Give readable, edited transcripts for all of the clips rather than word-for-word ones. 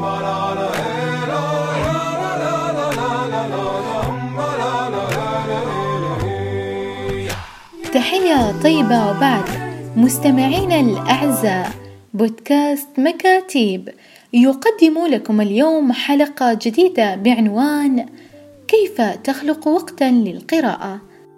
تحية طيبة وبعد مستمعينا الأعزاء، بودكاست مكاتيب يقدم لكم اليوم حلقة جديدة بعنوان كيف تخلق وقتا للقراءة.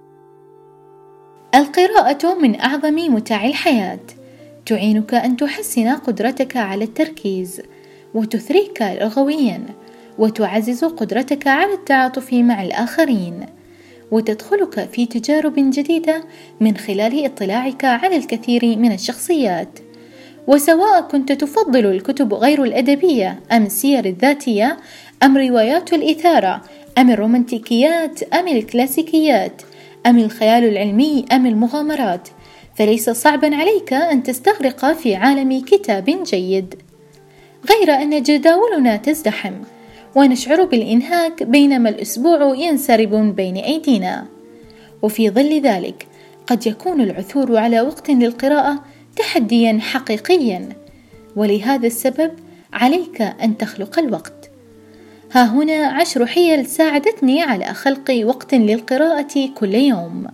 القراءة من أعظم متاع الحياة، تعينك أن تحسن قدرتك على التركيز وتثريك لغويا وتعزز قدرتك على التعاطف مع الآخرين، وتدخلك في تجارب جديدة من خلال اطلاعك على الكثير من الشخصيات. وسواء كنت تفضل الكتب غير الأدبية أم السير الذاتية أم روايات الإثارة أم الرومانتيكيات أم الكلاسيكيات أم الخيال العلمي أم المغامرات، فليس صعبا عليك أن تستغرق في عالم كتاب جيد، غير أن جداولنا تزدحم ونشعر بالإنهاك بينما الأسبوع ينسرب بين أيدينا. وفي ظل ذلك قد يكون العثور على وقت للقراءة تحديا حقيقيا، ولهذا السبب عليك أن تخلق الوقت. ها هنا 10 حيل ساعدتني على خلق وقت للقراءة كل يوم.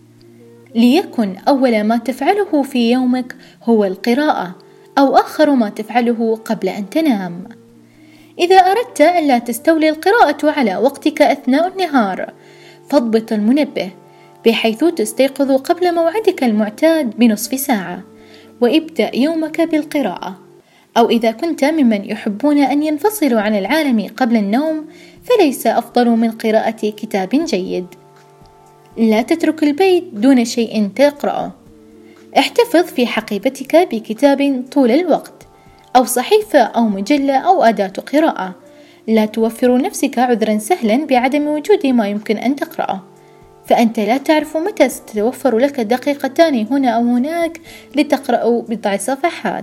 ليكن أول ما تفعله في يومك هو القراءة، أو آخر ما تفعله قبل أن تنام. إذا أردت أن لا تستولي القراءة على وقتك أثناء النهار، فاضبط المنبه بحيث تستيقظ قبل موعدك المعتاد بنصف ساعة، وابدأ يومك بالقراءة. أو إذا كنت ممن يحبون أن ينفصلوا عن العالم قبل النوم، فليس أفضل من قراءة كتاب جيد. لا تترك البيت دون شيء تقرأه. احتفظ في حقيبتك بكتاب طول الوقت، أو صحيفة أو مجلة أو أداة قراءة. لا توفر نفسك عذرا سهلا بعدم وجود ما يمكن أن تقرأه، فأنت لا تعرف متى ستتوفر لك دقيقتان هنا أو هناك لتقرأ بضع صفحات.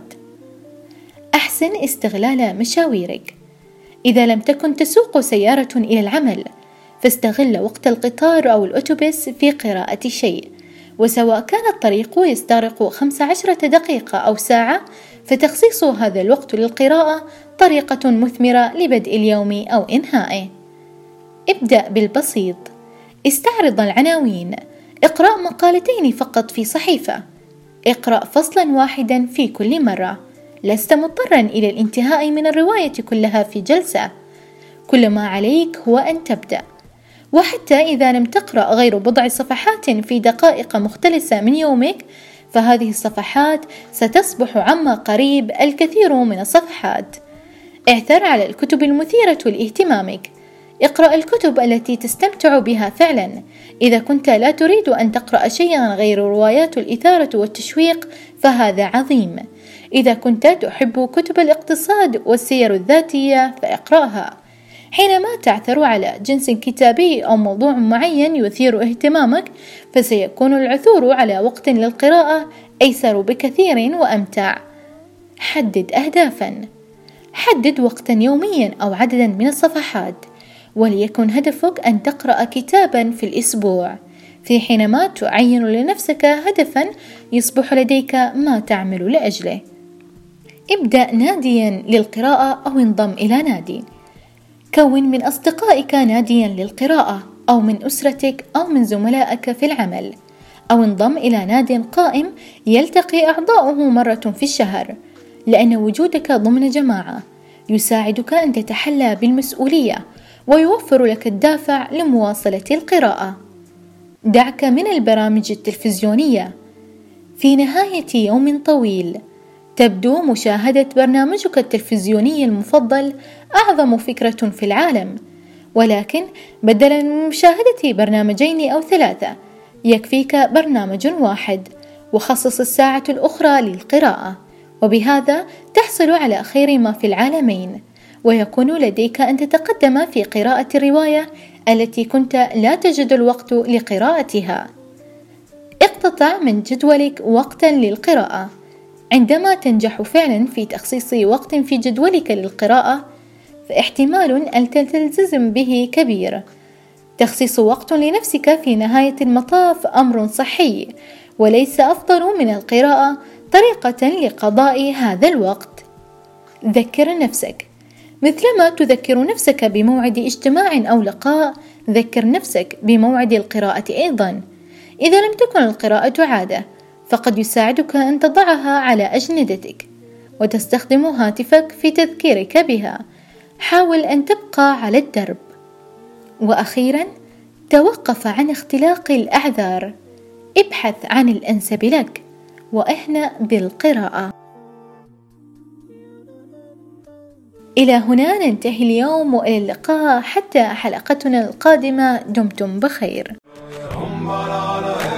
أحسن استغلال مشاويرك. إذا لم تكن تسوق سيارة إلى العمل، فاستغل وقت القطار أو الأوتوبيس في قراءة شيء، وسواء كان الطريق يستغرق 15 دقيقة أو ساعة، فتخصيص هذا الوقت للقراءة طريقة مثمرة لبدء اليوم أو إنهائه. ابدأ بالبسيط. استعرض العناوين. اقرأ مقالتين فقط في صحيفة. اقرأ فصلا واحدا في كل مرة. لست مضطرا إلى الانتهاء من الرواية كلها في جلسة. كل ما عليك هو أن تبدأ، وحتى إذا لم تقرأ غير بضع صفحات في دقائق مختلسة من يومك، فهذه الصفحات ستصبح عما قريب الكثير من الصفحات. اعثر على الكتب المثيرة لاهتمامك. اقرأ الكتب التي تستمتع بها فعلا. إذا كنت لا تريد أن تقرأ شيئا غير روايات الإثارة والتشويق فهذا عظيم. إذا كنت تحب كتب الاقتصاد والسير الذاتية فاقرأها. حينما تعثر على جنس كتابي أو موضوع معين يثير اهتمامك، فسيكون العثور على وقت للقراءة أيسر بكثير وأمتع. حدد أهدافا. حدد وقتا يوميا أو عددا من الصفحات، وليكن هدفك أن تقرأ كتابا في الأسبوع، في حينما تعين لنفسك هدفا يصبح لديك ما تعمل لأجله. ابدأ ناديا للقراءة أو انضم إلى نادي. كون من أصدقائك ناديا للقراءة، أو من أسرتك أو من زملائك في العمل، أو انضم إلى ناد قائم يلتقي أعضاؤه مرة في الشهر، لأن وجودك ضمن جماعة يساعدك أن تتحلى بالمسؤولية ويوفر لك الدافع لمواصلة القراءة. دعك من البرامج التلفزيونية. في نهاية يوم طويل تبدو مشاهدة برنامجك التلفزيوني المفضل أعظم فكرة في العالم، ولكن بدلا من مشاهدة برنامجين أو 3 يكفيك برنامج واحد، وخصص الساعة الأخرى للقراءة، وبهذا تحصل على خير ما في العالمين، ويكون لديك أن تتقدم في قراءة الرواية التي كنت لا تجد الوقت لقراءتها. اقتطع من جدولك وقتا للقراءة. عندما تنجح فعلا في تخصيص وقت في جدولك للقراءة، فاحتمال أن تلتزم به كبير. تخصيص وقت لنفسك في نهاية المطاف أمر صحي، وليس أفضل من القراءة طريقة لقضاء هذا الوقت. ذكر نفسك. مثلما تذكر نفسك بموعد اجتماع أو لقاء، ذكر نفسك بموعد القراءة أيضا. إذا لم تكن القراءة عادة، فقد يساعدك أن تضعها على أجندتك وتستخدم هاتفك في تذكيرك بها. حاول أن تبقى على الدرب. وأخيرا، توقف عن اختلاق الأعذار، ابحث عن الأنسب لك واهنأ بالقراءة. إلى هنا ننتهي اليوم، وإلى اللقاء حتى حلقتنا القادمة. دمتم بخير.